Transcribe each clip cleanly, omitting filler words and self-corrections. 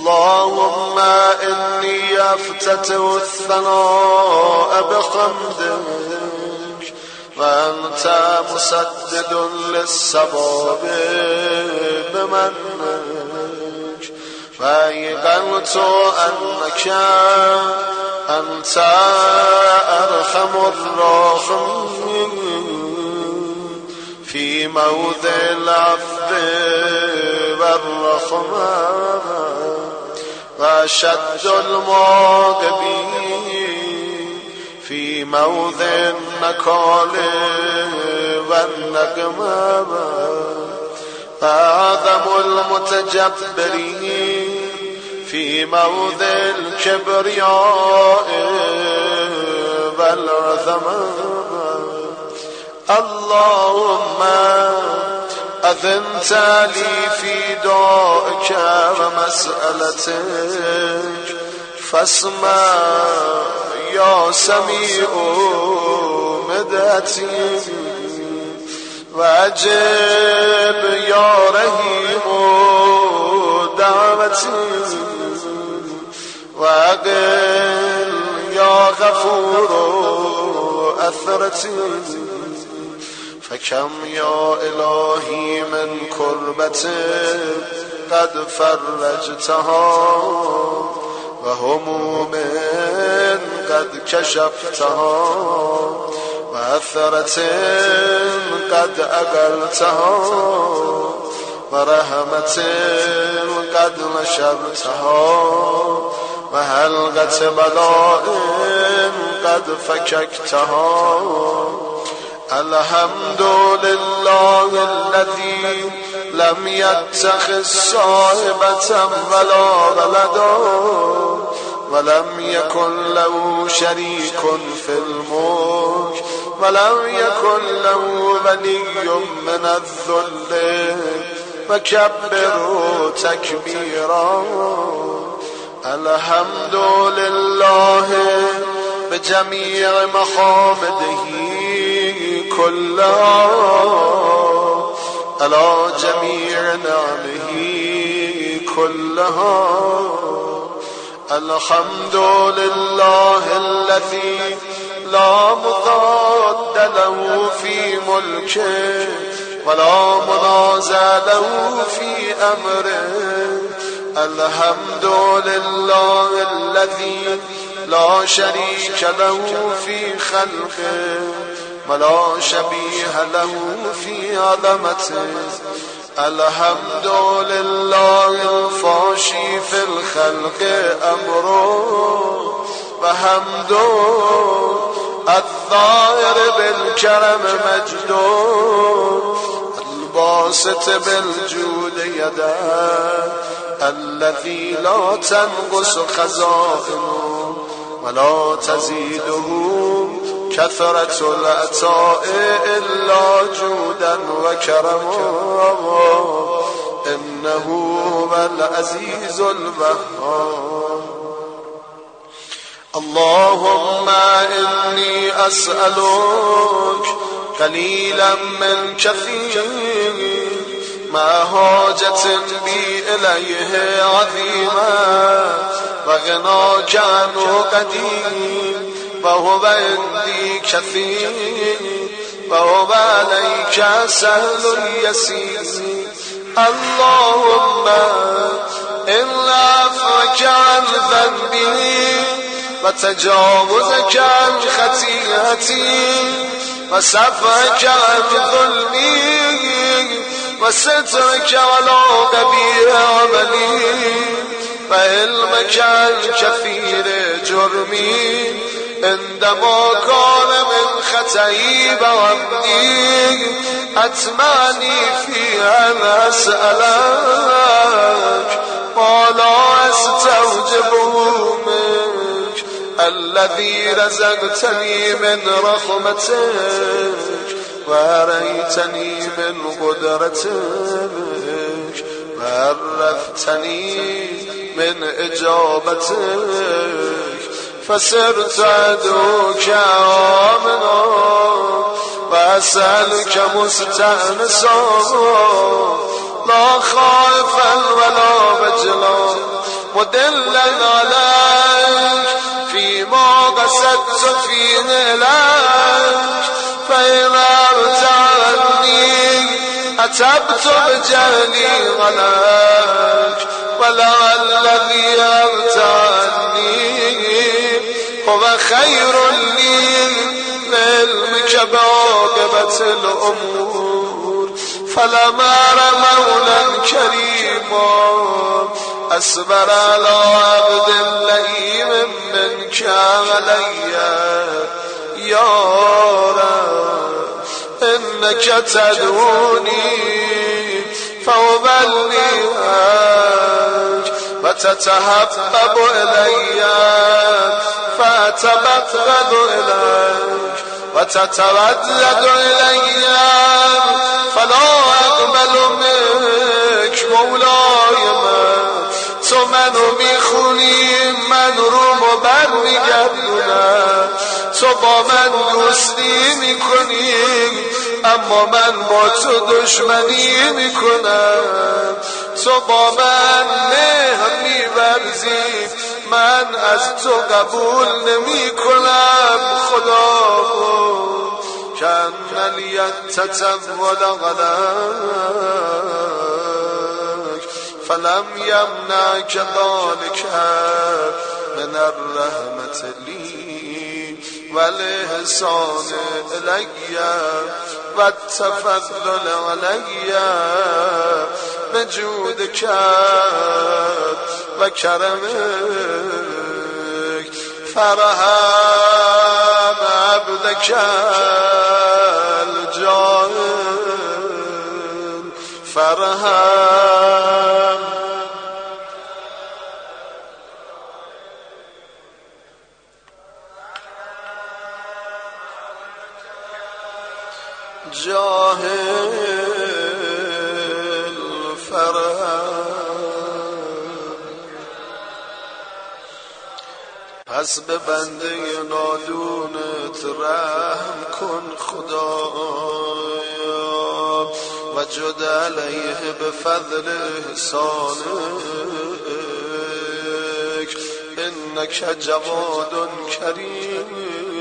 اللهم إني أفتتح الثناء بحمدك وأنت مسدد للصواب بمنك فأيقنت أنك أنت أرحم الراحمين في موضع العفو والرحمة وأشد المعاقبين في موضع النكال والنقمة وأعظم المتجبرين في موضع الكبرياء والعظمة اللهم أذنت لي في دعائك ومسألتك فاسمع يا سميع مدعتي وأجب يا رحيم دعوتي وأقل يا غفور أثرتي فكم يا إلهي من كربة قد فرجتها وهموم قد كشفتها وأثرة قد أقلتها ورحمة قد نشرتها وحلقة بلاء قد فككتها الحمد لله الذي لم يتخذ صاحبة ولا ولدا ولم يكن له شريك في الملك ولم يكن له ولي من الذل وكبره تكبيرا الحمد لله بجميع محامده كلها على جميع نعمه كلها الحمد لله الذي لا مضاد له في ملكه ولا منازع له في أمره الحمد لله الذي لا شريك له في خلقه ولا شبيه له في عظمته الحمد لله الفاشي في الخلق أمره وحمده الظاهر بالكرم مجده الباسط بالجود يده الذي لا تنقص خزائنه ولا تزيده كثرة العطاء إلا جودا وكرما إنه هو العزيز الوهاب اللهم إني أسألك قليلا من كثير ما حاجة بي إليه عظيمة وغناك عنه قدير وهو عندي كثير وهو عليك سهل يسير اللهم إن عفوك عن ذنبي وتجاوزك عن خطيئتي وصفحك عن ظلمي وسترك على قبيح عملي وعلمك عن كثير جرمي عندما كان من خطئي وعمدي أتمني في أن أسألك ولا أستوجبه منك الذي رزقتني من رحمتك وأريتني من قدرتك وعرفتني من إجابتك فصرت أدعوك آمنا وأسألك مستأنسا لا خائفا ولا وجلا مدلا عليك فيما قصدت فيه لك فإن ارتعني أتبت بجهلي عليك ولعل الذي ارتعني هو خير لي بعلمك بعاقبة الأمور فلما أرى مولا كريما أصبر على عبد لئيم منك علي يا رب إنك تدعوني فأبلغك وتتحبب إلي فأتبغض إليك وتتردد إلي فلا أقبل منك مولاي من تو منو میخونی من رو مبر میگردونم تو با من دوستی میکنی اما من با تو دشمنی میکنم تو با من مهر میورزی من از تو قبول نمیکنم خدا کن لیتتول غلک فلم یمنعک ذلک من الرحمة لی والإحسان إلی والتفضل علی بجودک و کرمک فرحم عبدک الجاهل فرحم جاهل فرحم پس به بنده نادونت رحم کن خدایا و جد علیه به فضل احسانک انک جواد کریم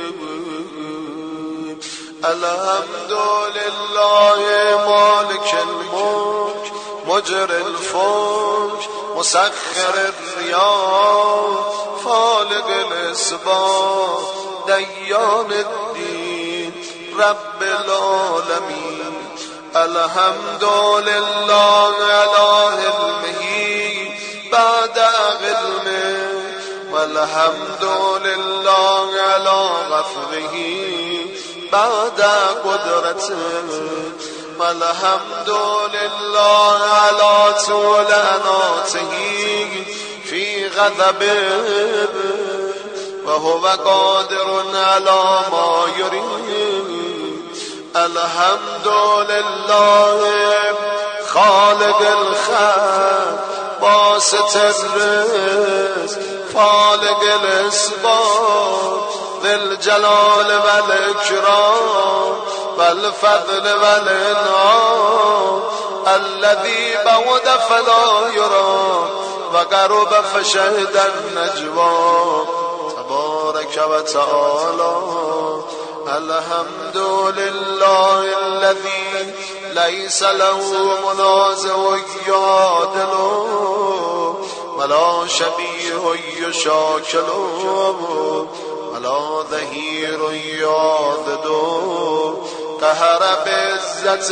الحمد لله مالک الملک مجر الفلک مسخر الریاح فالق الاسباح دیان الدین رب العالمین الحمد لله علی علمه بعد علمه والحمد لله علی غفره بعد قدرته والحمد لله على طول اناته في غضبه وهو قادر على ما يريد الحمد لله خالق الخلق باسط الرزق فالق الاسباب ذي الجلال والإكرام والفضل والإنعام الذي بعد فلا يرى وقرب فشهد النجوى تبارك وتعالى الحمد لله الذي ليس له منازع يعادله ولا شبيه يشاكله ولا ظهير يعضد قهر بعزة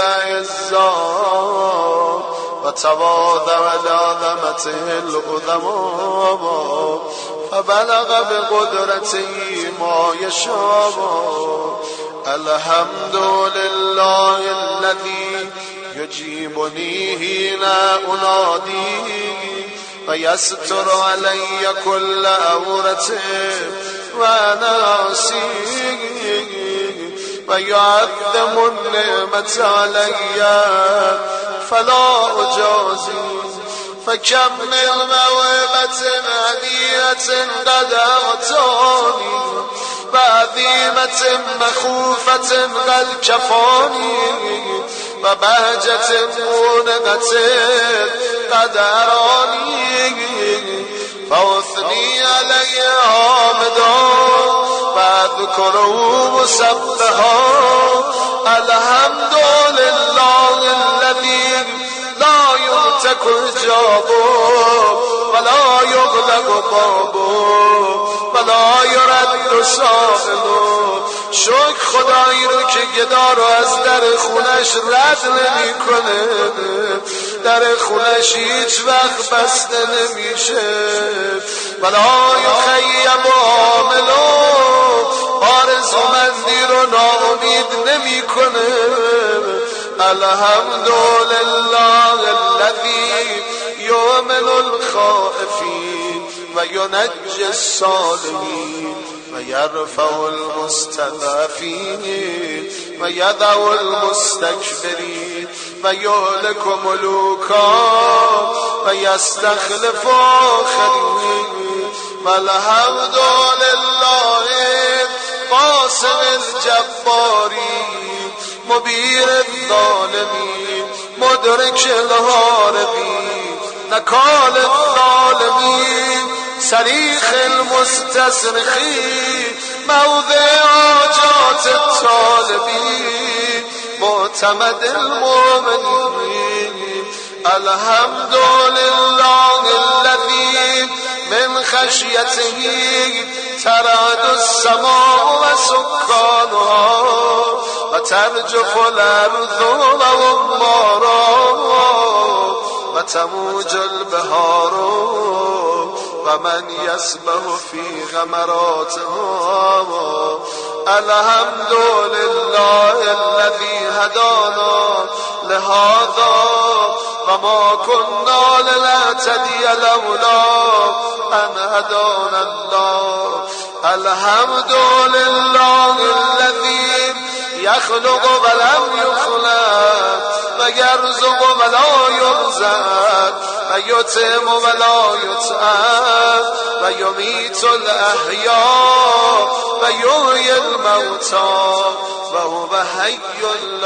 الأعزاء وتواضع لعظمته العظماء فبلغ بقدرته ما يشاء الحمد لله الذي يجيبني حين أنادي ويستر علي كل عورة وأنا عصيه ويعظم النعمة علي فلا أجازي فكم من موهبة هدية قد أعطاني وعظيمة مخوفة قد كفاني وبهجة مونقة قد أراني واثني عليه حامدا واذكره مسبحا الحمد لله الذي لا يمتك الجابه ولا يغلق بابه ولا يرد سائله. شکر خدایی رو که گدا رو از در خونش رد نمی کنه، در خونش هیچ وقت بسته نمیشه. ولا یخیب عاملو آرزومندی رو ناامید نمی کنه. الحمدلله الذی یؤمن الخائفین و ینجی الصالحین و یرفع المستضعفین و یضع المستکبرین و یهلک ملوکا و یستخلف آخرین. والحمد لله قاسم الجبارین مبیر الظالمین مدرک الهاربین نکال الظالمین صریخ المستصرخین موضع حاجات الطالبین معتمد المؤمنین. الحمد لله الذی من خشیته ترعد السماء و سکانها و ترجف الارض و امارا و تموج البحار و من یسبح فی غمراتها. الحمد لله الذی هدانا لهذا و ما كنا لنهتدی لولا ان هدانا الله. الحمد لله الذی یخلق ولم یخلق و یرزق ولا یرزق و یطعم ولا یطعم و یمیت الاحیاء و یحیی الموتی و هو حی